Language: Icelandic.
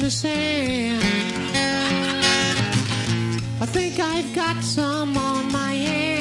to say. I think I've got some on my hands.